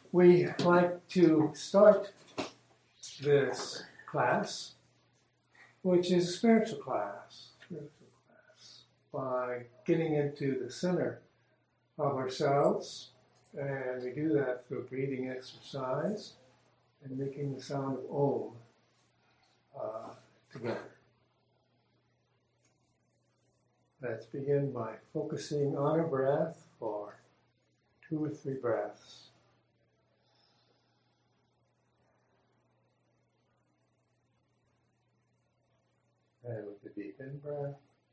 We like to start this class, which is a spiritual class, by getting into the center of ourselves, and we do that through a breathing exercise and making the sound of Om together. Let's begin by focusing on our breath for 2 or 3 breaths. And with the deep in breath.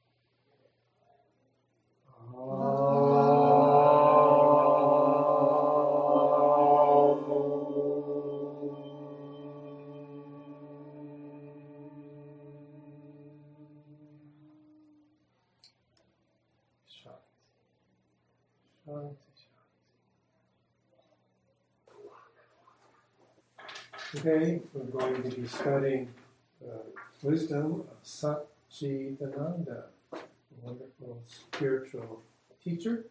Today we're going to be studying the wisdom of Satchidananda, a wonderful spiritual teacher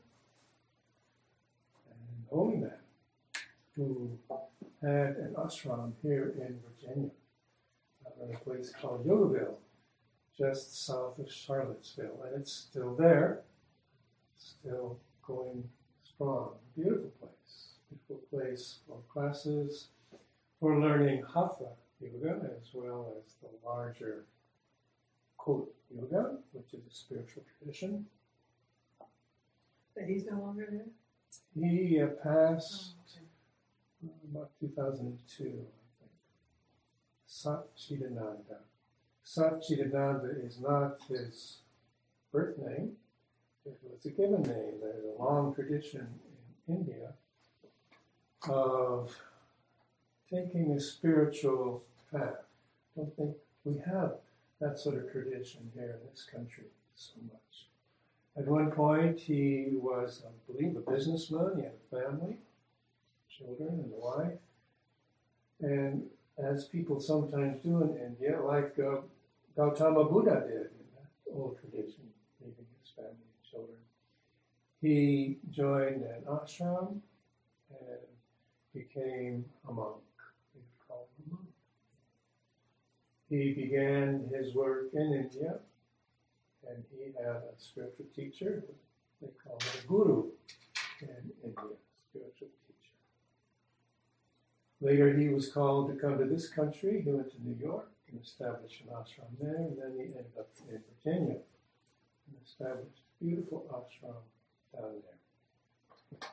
and holy man who had an ashram here in Virginia, in a place called Yogaville, just south of Charlottesville, and it's still there, still going strong. Beautiful place for classes, for learning Hatha Yoga as well as the larger Kota Yoga, which is a spiritual tradition. But he's no longer there? He passed about 2002, I think. Satchidananda. Satchidananda is not his birth name. It was a given name. There's a long tradition in India of taking a spiritual path. I don't think we have that sort of tradition here in this country so much. At one point, he was, I believe, a businessman. He had a family, children, and a wife. And as people sometimes do in India, like Gautama Buddha did in that old tradition, leaving his family and children, he joined an ashram and became a monk. He began his work in India, and he had a spiritual teacher, they call him a guru in India, spiritual teacher. Later he was called to come to this country. He went to New York and established an ashram there, and then he ended up in Virginia and established a beautiful ashram down there.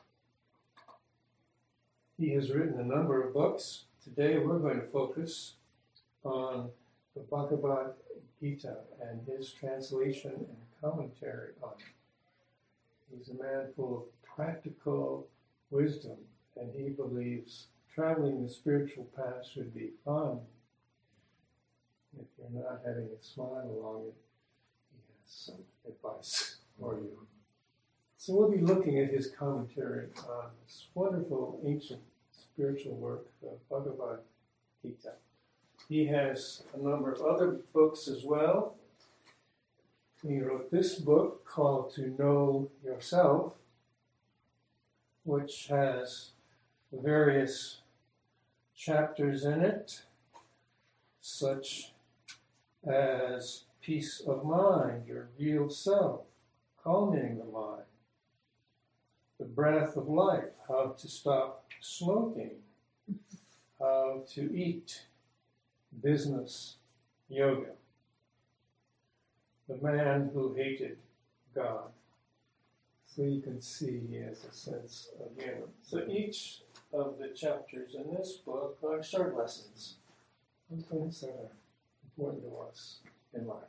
He has written a number of books. Today we're going to focus on the Bhagavad Gita and his translation and commentary on it. He's a man full of practical wisdom, and he believes traveling the spiritual path should be fun. If you're not having a smile along it, he has some advice for you. So we'll be looking at his commentary on this wonderful ancient spiritual work, the Bhagavad Gita. He has a number of other books as well. He wrote this book called To Know Yourself, which has various chapters in it, such as peace of mind, your real self, calming the mind, the breath of life, how to stop smoking, how to eat, business yoga, the man who hated God. So you can see he has a sense of humor. So each of the chapters in this book are short lessons on things that are important to us in life.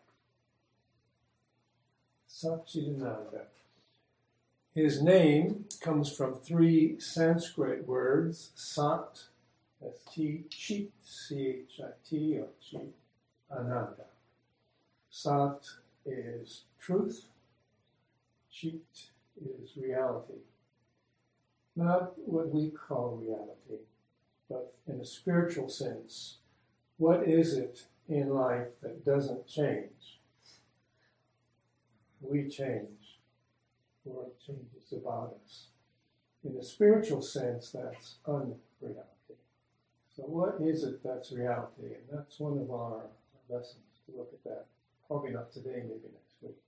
Satchidananda. His name comes from 3 Sanskrit words, Sat, S-T, Chit, C-H-I-T, or Chit, Ananda. Sat is truth, Chit is reality. Not what we call reality, but in a spiritual sense, what is it in life that doesn't change? We change. The world changes about us. In a spiritual sense, that's unreality. So what is it that's reality? And that's one of our lessons, to look at that. Probably not today, maybe next week.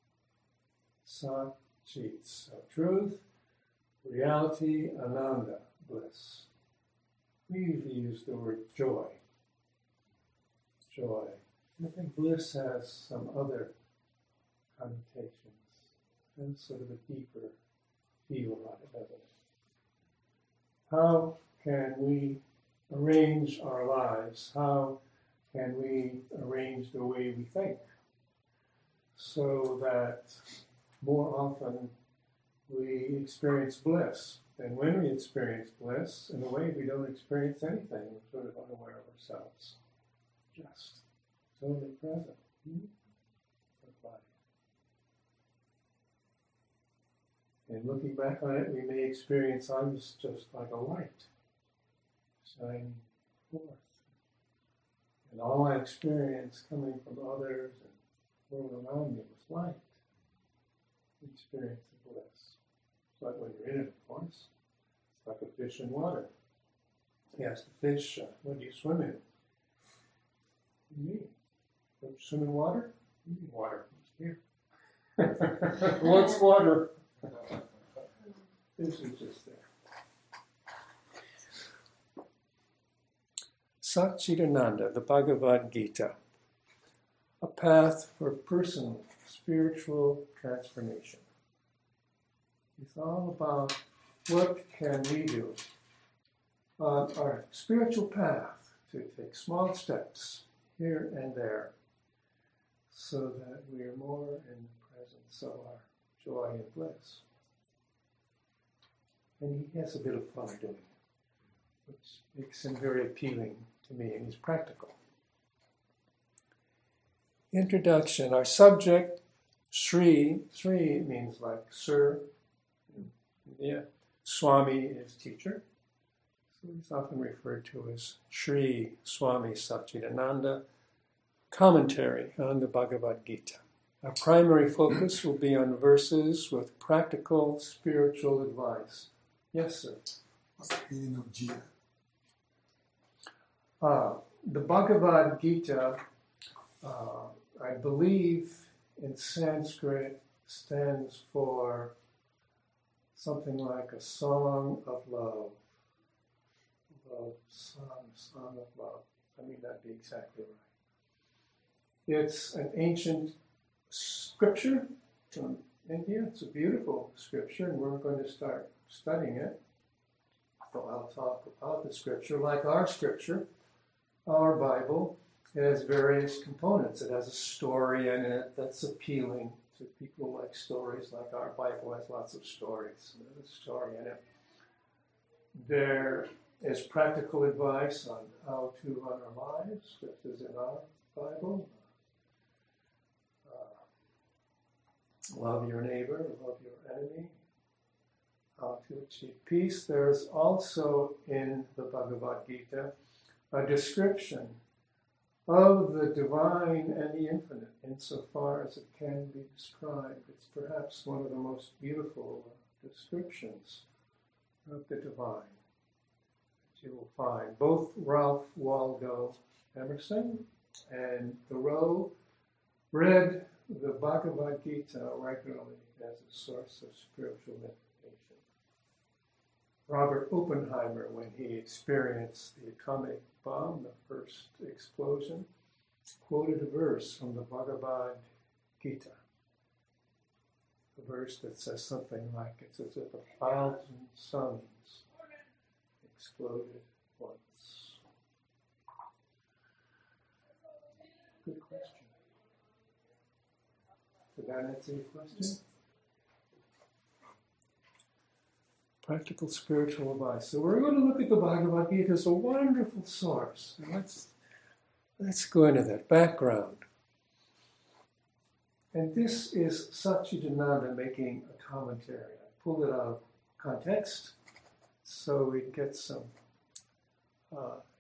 Sat-chit, so truth, reality, ananda, bliss. We usually use the word joy. Joy. I think bliss has some other connotations and sort of a deeper feel about it, doesn't it? How can we arrange our lives? How can we arrange the way we think so that more often we experience bliss? And when we experience bliss, in a way we don't experience anything. We're sort of unaware of ourselves. Just totally present. And looking back on it, we may experience I was just like a light shining forth. And all I experienced coming from others and the world around me was light. Experience of bliss. It's like when you're in it, of course. It's like a fish in water. You ask the fish, what do you swim in? What do you mean? Don't you swim in water? You mean water. It's here. What's water? This is just there. Satchidananda, the Bhagavad Gita, a path for personal spiritual transformation. It's all about what can we do on our spiritual path to take small steps here and there so that we are more in the presence of our joy and bliss. And he has a bit of fun doing it, which makes him very appealing to me, and he's practical. Introduction. Our subject, Sri. Sri means like sir. Yeah. Swami is teacher. So he's often referred to as Sri Swami Satchidananda. Commentary on the Bhagavad Gita. Our primary focus will be on verses with practical spiritual advice. Yes, sir. What's the meaning of Gita? The Bhagavad Gita, I believe in Sanskrit, stands for something like a song of love. Song of love. I mean, that'd be exactly right. It's an ancient scripture from India. It's a beautiful scripture, and we're going to start studying it. So I'll talk about the scripture. Like our scripture, our Bible has various components. It has a story in it that's appealing to people who like stories, like our Bible has lots of stories. There's a story in it. There is practical advice on how to run our lives, just as in our Bible. Love your neighbor, love your enemy, how to achieve peace. There's also in the Bhagavad Gita a description of the divine and the infinite, insofar as it can be described. It's perhaps one of the most beautiful descriptions of the divine that you will find. Both Ralph Waldo Emerson and Thoreau read the Bhagavad Gita regularly as a source of spiritual meditation. Robert Oppenheimer, when he experienced the atomic bomb, the first explosion, quoted a verse from the Bhagavad Gita. A verse that says something like, it's as if 1,000 suns exploded once. Good question. Did that answer your question? Practical spiritual advice. So we're going to look at the Bhagavad Gita as a wonderful source. And let's go into that background. And this is Satchidananda making a commentary. I pulled it out of context so we get some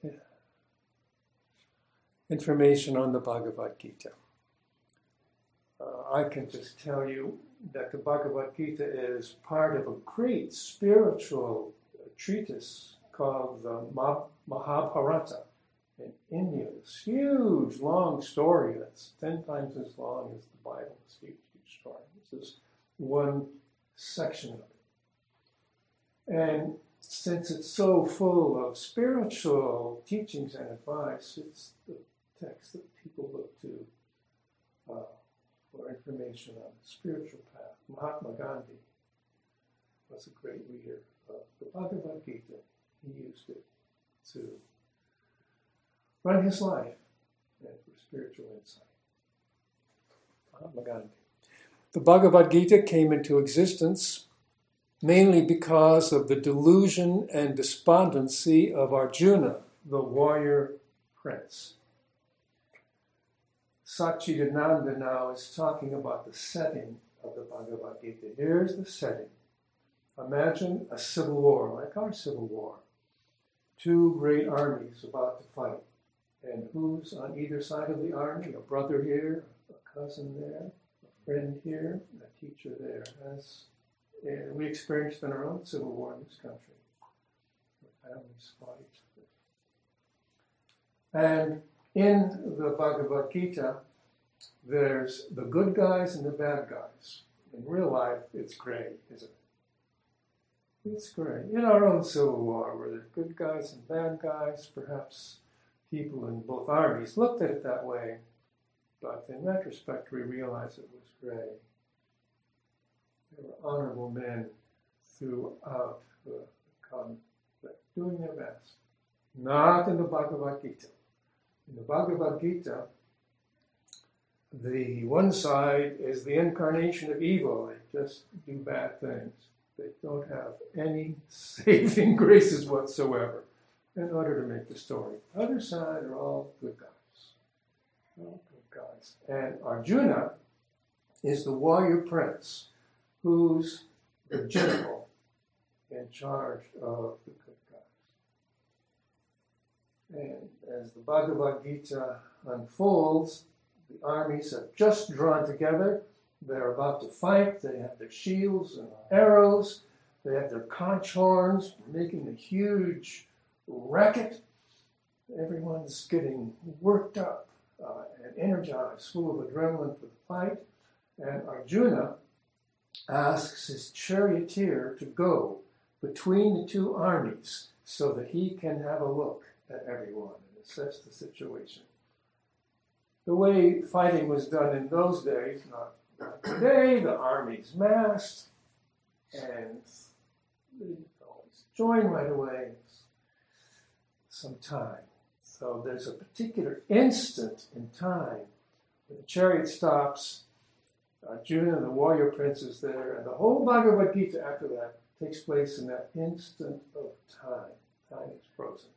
information on the Bhagavad Gita. I can just tell you that the Bhagavad Gita is part of a great spiritual treatise called the Mahabharata in India. This huge, long story that's 10 times as long as the Bible. This huge story. This is one section of it. And since it's so full of spiritual teachings and advice, it's the text that people look to for information on the spiritual path. Mahatma Gandhi was a great reader of the Bhagavad Gita. He used it to run his life and for spiritual insight. Mahatma Gandhi. The Bhagavad Gita came into existence mainly because of the delusion and despondency of Arjuna, the warrior prince. Satchidananda now is talking about the setting of the Bhagavad Gita. Here's the setting. Imagine a civil war, like our civil war. Two great armies about to fight. And who's on either side of the army? A brother here, a cousin there, a friend here, a teacher there. As we experienced in our own civil war in this country. The families fought each other. And in the Bhagavad Gita, there's the good guys and the bad guys. In real life, it's gray, isn't it? It's gray. In our own civil war, where there's good guys and bad guys, perhaps people in both armies looked at it that way, but in retrospect, we realize it was gray. There were honorable men throughout the conflict, doing their best. Not in the Bhagavad Gita. In the Bhagavad Gita, the one side is the incarnation of evil. They just do bad things. They don't have any saving graces whatsoever in order to make the story. The other side are all good guys. All good guys. And Arjuna is the warrior prince who's the general in charge of the good guys. And as the Bhagavad Gita unfolds, the armies have just drawn together. They're about to fight. They have their shields and arrows. They have their conch horns, making a huge racket. Everyone's getting worked up and energized, full of adrenaline for the fight. And Arjuna asks his charioteer to go between the two armies so that he can have a look at everyone and assess the situation. The way fighting was done in those days, not today, the armies massed, and they always join right away. Some time. So there's a particular instant in time when the chariot stops, Arjuna, the warrior prince, is there, and the whole Bhagavad Gita after that takes place in that instant of time. Time is frozen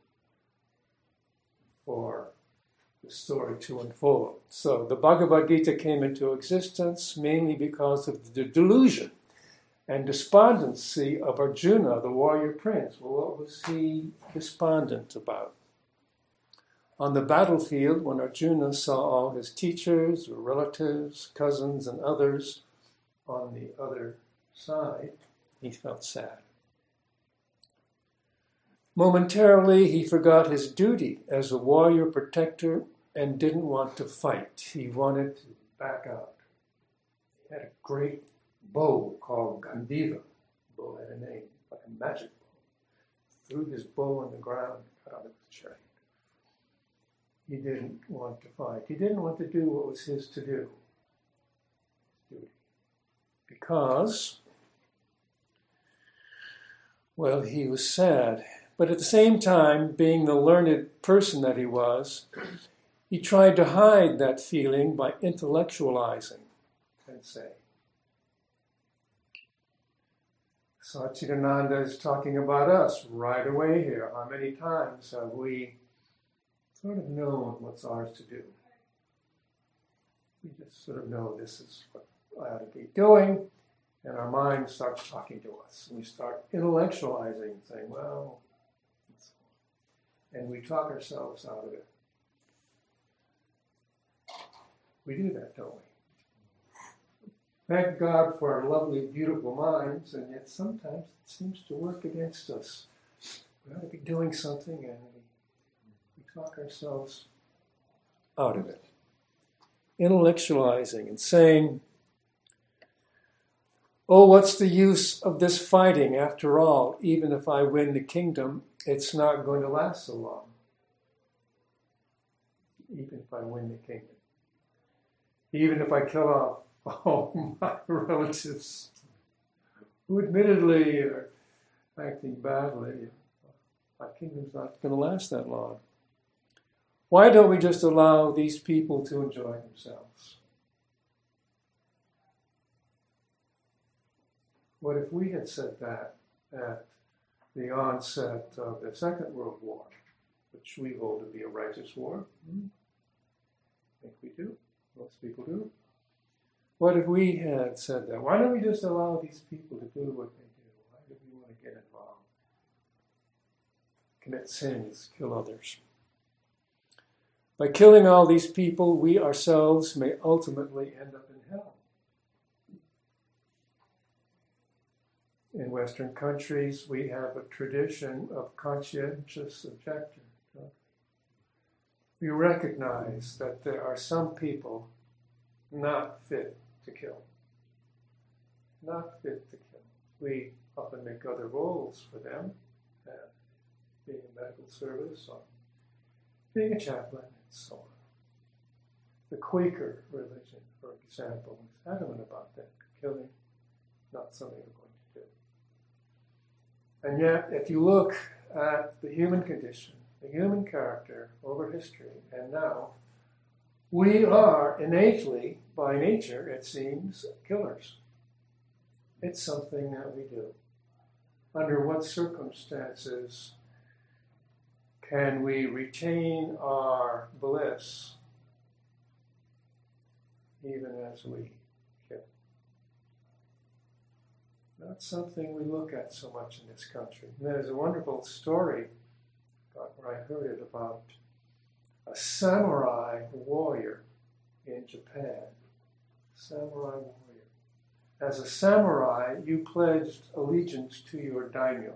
for the story to unfold. So the Bhagavad Gita came into existence mainly because of the delusion and despondency of Arjuna, the warrior prince. Well, what was he despondent about? On the battlefield, when Arjuna saw all his teachers, relatives, cousins, and others on the other side, he felt sad. Momentarily, he forgot his duty as a warrior protector and didn't want to fight. He wanted to back out. He had a great bow called Gandiva. The bow had a name, like a magic bow. Threw his bow on the ground and got out of his chariot. He didn't want to fight. He didn't want to do what was his to do. Duty. Because, well, he was sad. But at the same time, being the learned person that he was, he tried to hide that feeling by intellectualizing and saying. Satchidananda is talking about us right away here. How many times have we sort of known what's ours to do? We just sort of know this is what I ought to be doing, and our mind starts talking to us. And we start intellectualizing, saying, well, and we talk ourselves out of it. We do that, don't we? Thank God for our lovely, beautiful minds, and yet sometimes it seems to work against us. We ought to be doing something, and we talk ourselves out of it. Intellectualizing and saying, oh, what's the use of this fighting? After all, even if I win the kingdom, it's not going to last so long. Even if I win the kingdom. Even if I kill off all my relatives who admittedly are acting badly, my kingdom's not going to last that long. Why don't we just allow these people to enjoy themselves? What if we had said that at the onset of the Second World War, which we hold to be a righteous war? I think we do. Most people do. What if we had said that? Why don't we just allow these people to do what they do? Why do we want to get involved? Commit sins, kill others. By killing all these people, we ourselves may ultimately end up in hell. In Western countries, we have a tradition of conscientious objection. We recognize that there are some people not fit to kill. Not fit to kill. We often make other roles for them, being a medical service or being a chaplain and so on. The Quaker religion, for example, is adamant about that. Killing, not something we're going to do. And yet, if you look at the human condition, the human character over history and now, we are innately, by nature, it seems, killers. It's something that we do. Under what circumstances can we retain our bliss even as we kill? Not something we look at so much in this country. And there's a wonderful story where I heard it about a samurai warrior in Japan. Samurai warrior. As a samurai, you pledged allegiance to your daimyo.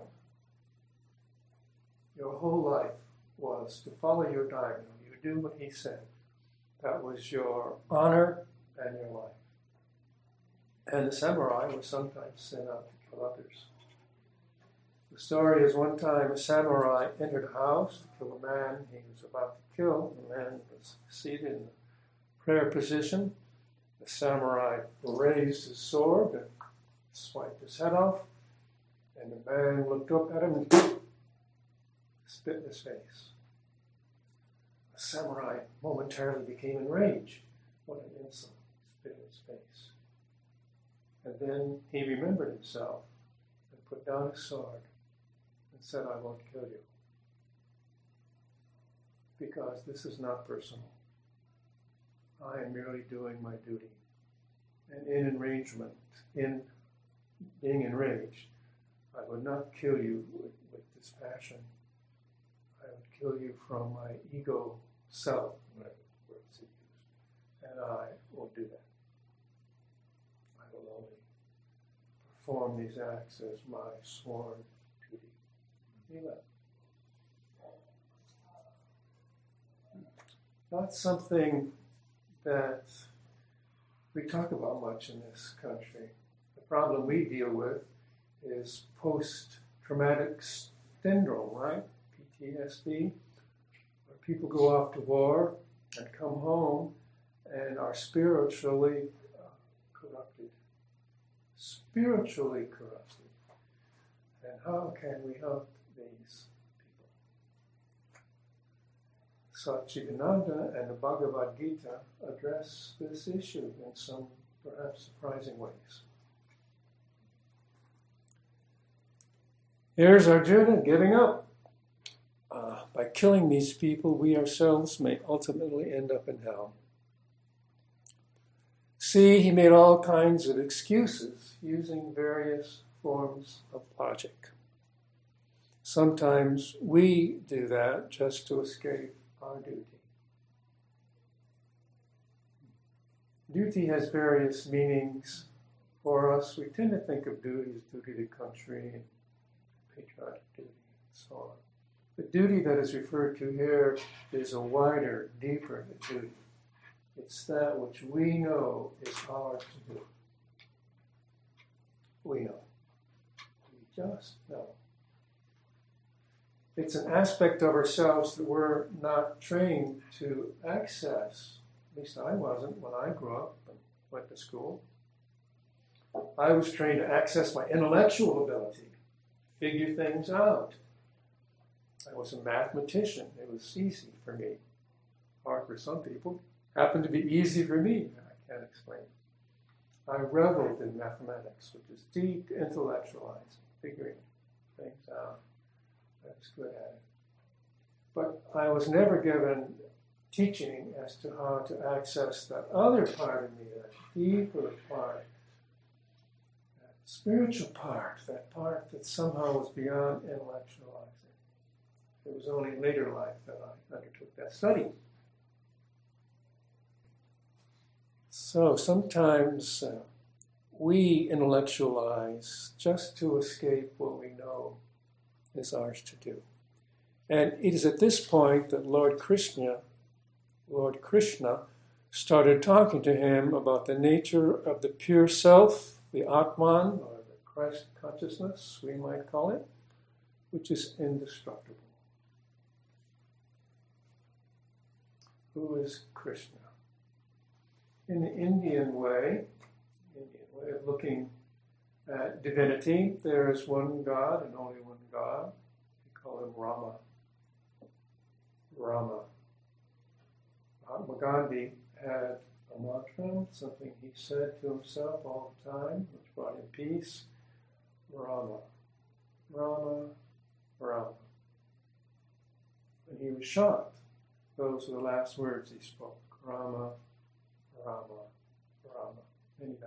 Your whole life was to follow your daimyo. You do what he said. That was your honor and your life. And the samurai was sometimes sent out to kill others. The story is one time a samurai entered a house to kill a man he was about to kill. The man was seated in a prayer position. The samurai raised his sword and swiped his head off. And the man looked up at him and spit in his face. The samurai momentarily became enraged. What an insult, spit in his face. And then he remembered himself and put down his sword and said, I won't kill you. Because this is not personal. I am merely doing my duty. And in enragement, in being enraged, I would not kill you with dispassion. I would kill you from my ego self, whatever words he used. And I won't do that. I will only perform these acts as my sworn duty. He left. Not something that we talk about much in this country. The problem we deal with is post-traumatic syndrome, right? PTSD, where people go off to war and come home and are spiritually corrupted. Spiritually corrupted. And how can we help these people? Satchidananda and the Bhagavad Gita address this issue in some perhaps surprising ways. Here's Arjuna giving up. By killing these people, we ourselves may ultimately end up in hell. See, he made all kinds of excuses using various forms of logic. Sometimes we do that just to escape our duty. Duty has various meanings For us, we tend to think of duty as duty to country and patriotic duty and so on. The duty that is referred to here is a wider, deeper duty. It's that which we know is ours to do. We know. We just know. It's an aspect of ourselves that we're not trained to access. At least I wasn't when I grew up and went to school. I was trained to access my intellectual ability, figure things out. I was a mathematician. It was easy for me. Hard for some people. Happened to be easy for me. I can't explain. I reveled in mathematics, which is deep intellectualizing, figuring things out. I was good at it. But I was never given teaching as to how to access that other part of me, that deeper part, that spiritual part, that part that somehow was beyond intellectualizing. It was only in later life that I undertook that study. So sometimes we intellectualize just to escape what we know is ours to do. And it is at this point that Lord Krishna started talking to him about the nature of the pure self, the Atman, or the Christ consciousness, we might call it, which is indestructible. Who is Krishna? In the Indian way of looking at divinity, there is one God and only one God. We call him Rama. Rama. Mahatma Gandhi had a mantra, something he said to himself all the time, which brought him peace. Rama. Rama. Rama. And he was shocked. Those were the last words he spoke. Rama. Rama, Rama, and he died.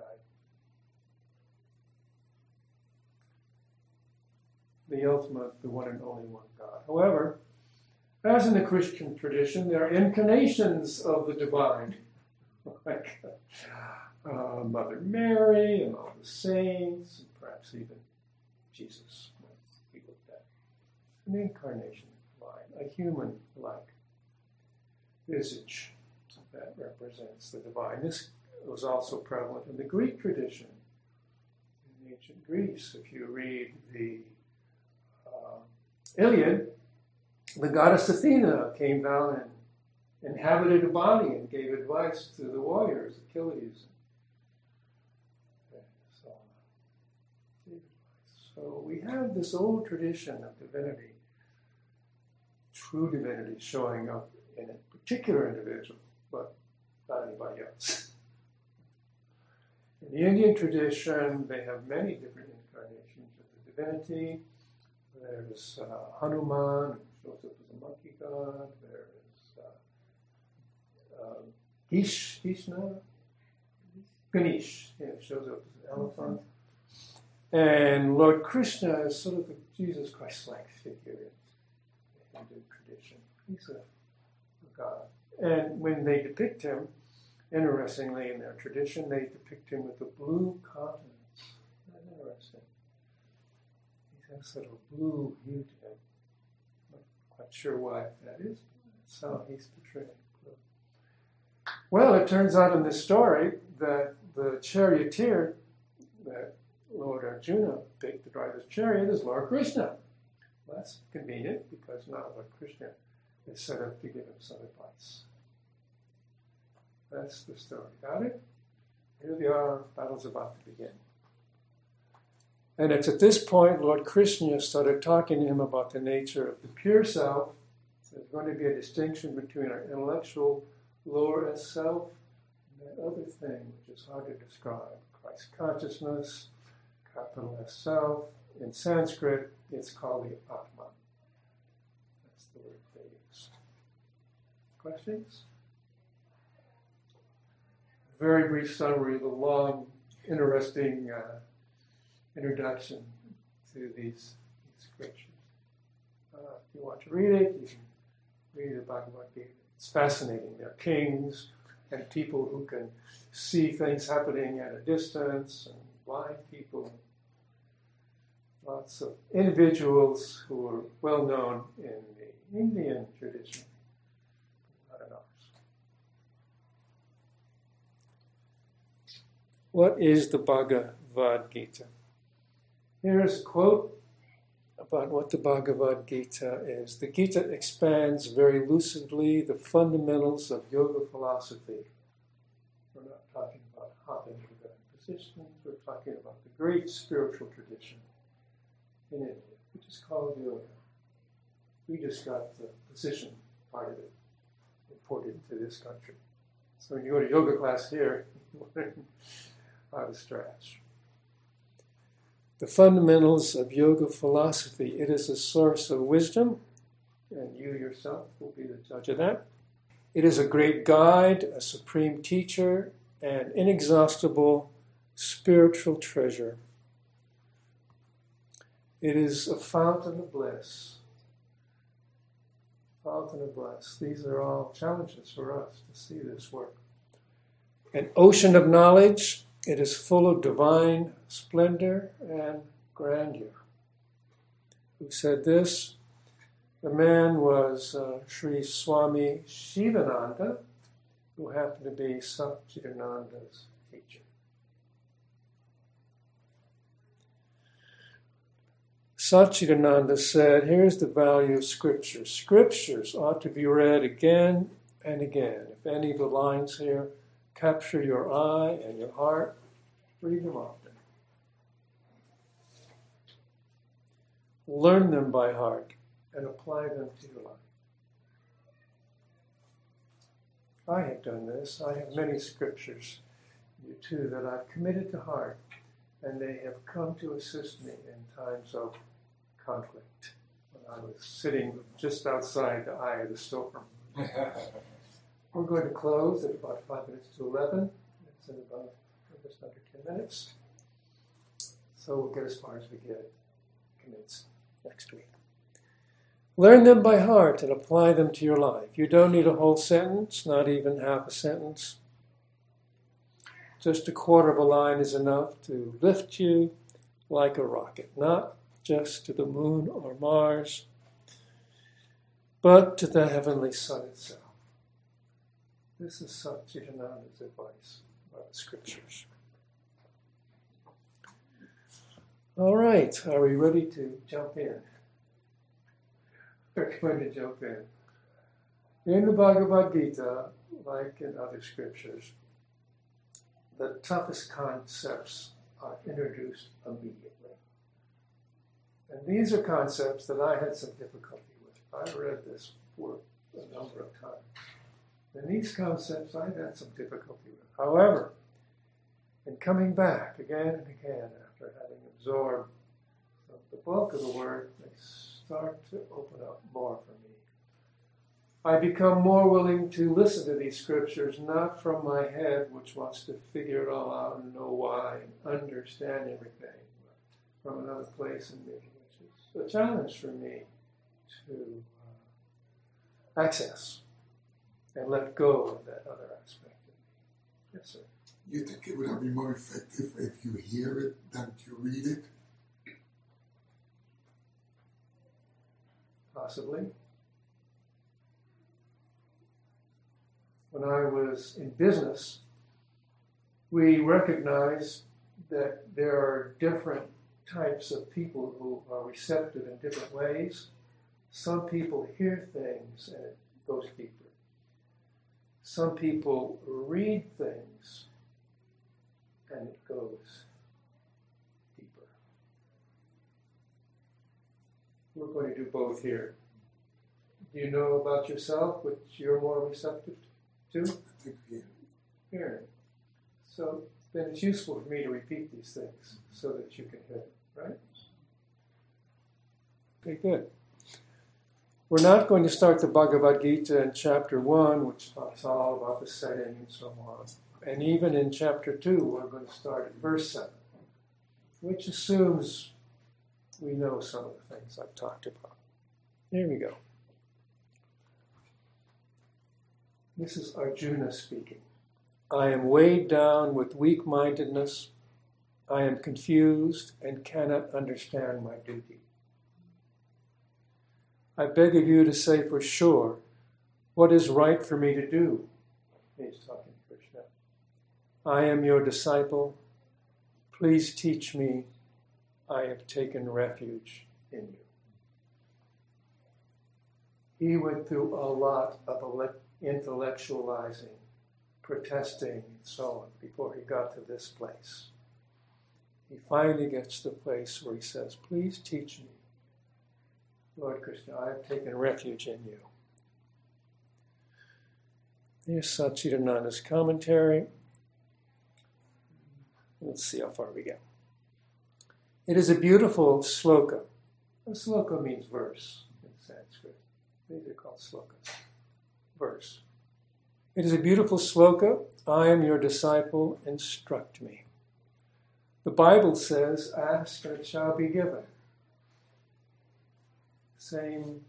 The ultimate, the one and only one God. However, as in the Christian tradition, there are incarnations of the divine, like Mother Mary and all the saints, and perhaps even Jesus might be looked at. An incarnation of the divine, a human-like visage that represents the divine. This was also prevalent in the Greek tradition. In ancient Greece, if you read the Iliad, the goddess Athena came down and inhabited a body and gave advice to the warriors, Achilles. So we have this old tradition of divinity, true divinity, showing up in a particular individual, but not anybody else. In the Indian tradition, they have many different incarnations of the divinity. There's Hanuman, who shows up as a monkey god. There's Ganesh, shows up as an elephant. And Lord Krishna is sort of the Jesus Christ-like figure in the Hindu tradition. He's a god. And when they depict him, interestingly in their tradition, they depict him with a blue countenance. That's interesting. He has sort of a blue hue to him. Not quite sure why that is, but that's how he's portrayed. Well, it turns out in this story that the charioteer that Lord Arjuna picked to drive his chariot is Lord Krishna. Well, that's convenient because now Lord Krishna is set up to give him some advice. That's the story. Got it? Here we are, battle's about to begin. And it's at this point Lord Krishna started talking to him about the nature of the pure self. So there's going to be a distinction between our intellectual lower S self and that other thing which is hard to describe. Christ consciousness, capital S self. In Sanskrit, it's called the Atman. That's the word they use. Questions? Very brief summary of the long, interesting introduction to these scriptures. If you want to read it, you can read the Bhagavad Gita. It's fascinating. They're kings and people who can see things happening at a distance and blind people, lots of individuals who are well known in the Indian tradition, not in ours. What is the Bhagavad Gita? Here's a quote about what the Bhagavad Gita is. The Gita expands very lucidly the fundamentals of yoga philosophy. We're not talking about hopping into positions, we're talking about the great spiritual tradition in India, which is called yoga. We just got the position part of it imported into this country. So when you go to yoga class here, you learn how to stretch. The fundamentals of yoga philosophy. It is a source of wisdom, and you yourself will be the judge of that. It is a great guide, a supreme teacher, and inexhaustible spiritual treasure. It is a fountain of bliss. Fountain of bliss. These are all challenges for us to see this work. An ocean of knowledge. It is full of divine splendor and grandeur. Who said this? The man was Sri Swami Shivananda, who happened to be Satchidananda's teacher. Satchidananda said, here's the value of Scriptures. Scriptures ought to be read again and again. If any of the lines here capture your eye and your heart, read them often. Learn them by heart and apply them to your life. I have done this. I have many scriptures, you too, that I've committed to heart, and they have come to assist me in times of conflict. When I was sitting just outside the eye of the storm. We're going to close at about 5 minutes to 11. It's in about just under 10 minutes. So we'll get as far as we get commence next week. Learn them by heart and apply them to your life. You don't need a whole sentence, not even half a sentence. Just a quarter of a line is enough to lift you like a rocket, not just to the moon or Mars, but to the heavenly sun itself. This is Satchidananda's advice about the scriptures. All right, are we ready to jump in? We're going to jump in. In the Bhagavad Gita, like in other scriptures, the toughest concepts are introduced immediately. And these are concepts that I had some difficulty with. I read this work a number of times. And these concepts I had some difficulty with. However, in coming back again and again after having absorbed the bulk of the word, they start to open up more for me. I become more willing to listen to these scriptures, not from my head, which wants to figure it all out and know why and understand everything, but from another place in me, which is a challenge for me to access and let go of that other aspect of me. Yes, sir. You think it would be more effective if you hear it than you read it? Possibly. When I was in business, we recognized that there are different types of people who are receptive in different ways. Some people hear things and it goes deeper. Some people read things and it goes deeper. We're going to do both here. Do you know about yourself which you're more receptive to? I think Hearing. So then it's useful for me to repeat these things so that you can hear it, right? Okay, good. We're not going to start the Bhagavad Gita in chapter 1, which talks all about the setting and so on. And even in chapter 2, we're going to start at verse 7, which assumes we know some of the things I've talked about. Here we go. This is Arjuna speaking. I am weighed down with weak-mindedness. I am confused and cannot understand my duty. I beg of you to say for sure what is right for me to do. He's talking to Krishna. I am your disciple. Please teach me. I have taken refuge in you. He went through a lot of intellectualizing, protesting, and so on before he got to this place. He finally gets to the place where he says, please teach me. Lord Krishna, I have taken refuge in you. Here's Satchidananda's commentary. Let's see how far we get. It is a beautiful sloka. A sloka means verse in Sanskrit. These are called slokas. Verse. It is a beautiful sloka. I am your disciple. Instruct me. The Bible says, ask and it shall be given. Same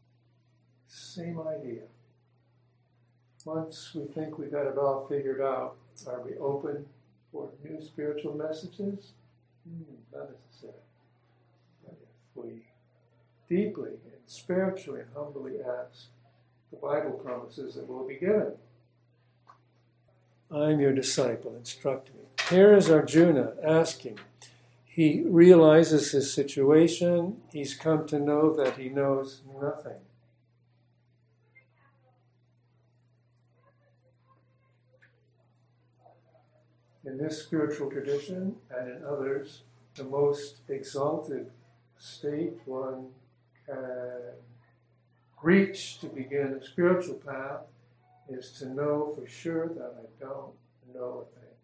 idea. Once we think we got it all figured out, are we open for new spiritual messages? Not necessarily. But if we deeply and spiritually and humbly ask, the Bible promises it will be given. I am your disciple, instruct me. Here is Arjuna asking. He realizes his situation. He's come to know that he knows nothing. In this spiritual tradition and in others, the most exalted state one can reach to begin a spiritual path is to know for sure that I don't know a thing.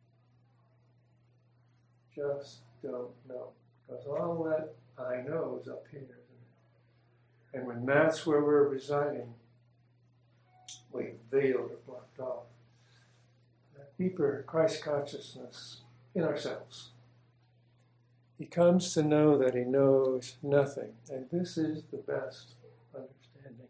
Just don't know. Because all that I know is up here, isn't it? And when that's where we're residing, we've veiled or blocked off that deeper Christ consciousness in ourselves. He comes to know that he knows nothing, and this is the best understanding.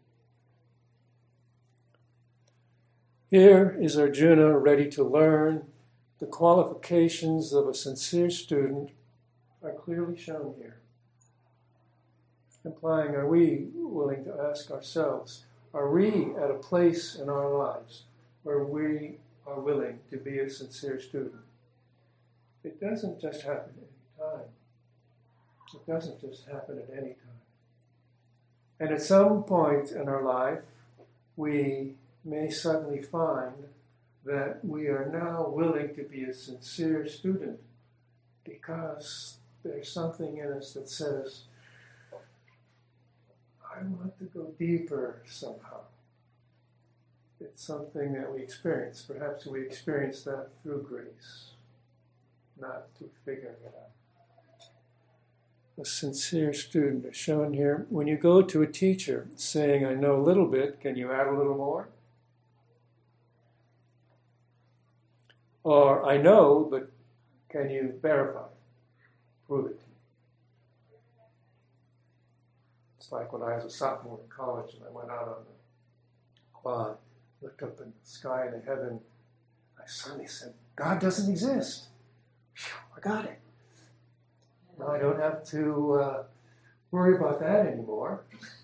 Here is Arjuna ready to learn. The qualifications of a sincere student are clearly shown here. Implying, are we willing to ask ourselves, are we at a place in our lives where we are willing to be a sincere student? It doesn't just happen at any time. It doesn't just happen at any time. And at some point in our life, we may suddenly find that we are now willing to be a sincere student because there's something in us that says, I want to go deeper somehow. It's something that we experience. Perhaps we experience that through grace, not through figuring it out. A sincere student is shown here. When you go to a teacher saying, I know a little bit, can you add a little more? Or, I know, but can you verify? Prove it to me. It's like when I was a sophomore in college and I went out on the quad, looked up in the sky and the heaven, I suddenly said, God doesn't exist. Phew, I got it. Now I don't have to worry about that anymore.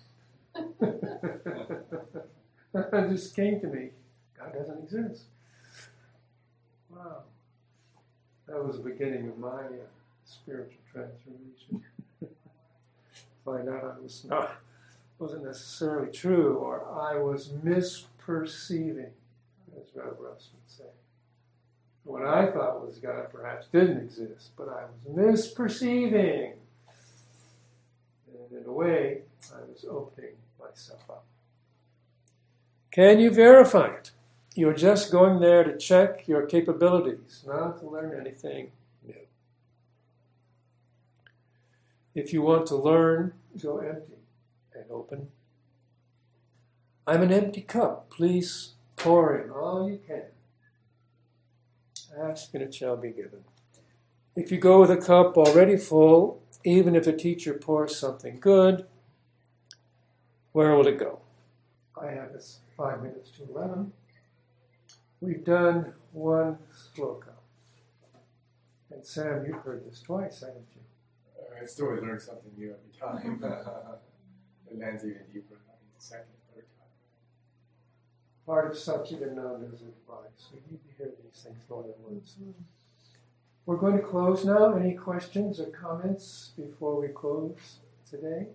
It just came to me, God doesn't exist. Wow. That was the beginning of my spiritual transformation. Find out I wasn't necessarily true, or I was misperceiving, as Rev Russ would say. What I thought was God perhaps didn't exist, but I was misperceiving. And in a way, I was opening myself up. Can you verify it? You're just going there to check your capabilities, not to learn anything new. If you want to learn, go empty and open. I'm an empty cup. Please pour in all you can. Ask and it shall be given. If you go with a cup already full, even if the teacher pours something good, where will it go? I have this 5 minutes to 11. We've done one sloka. And Sam, you've heard this twice, haven't you? I still learn something new every time. It lands even deeper into second, third time. Part of something known as advice. We need to hear these things more than once. We're going to close now. Any questions or comments before we close today?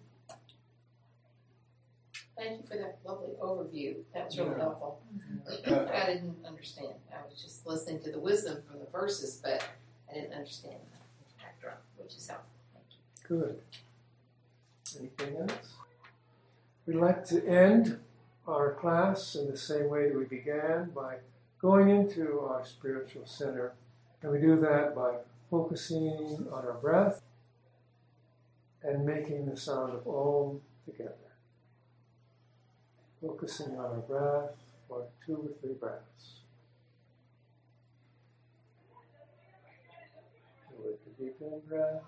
Thank you for that lovely overview. That was really Yeah. helpful. I didn't understand. I was just listening to the wisdom from the verses, but I didn't understand the backdrop, which is helpful. Thank you. Good. Anything else? We'd like to end our class in the same way that we began, by going into our spiritual center. And we do that by focusing on our breath and making the sound of Om together. Focusing on our breath for 2 or 3 breaths. With a deep in breath.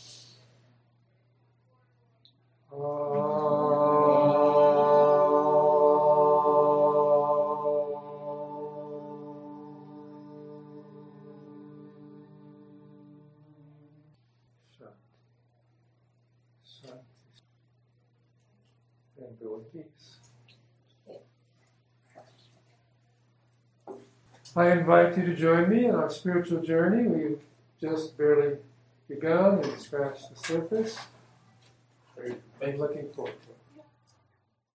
And go in peace. I invite you to join me in our spiritual journey. We've just barely begun and scratched the surface. I'm looking forward to it.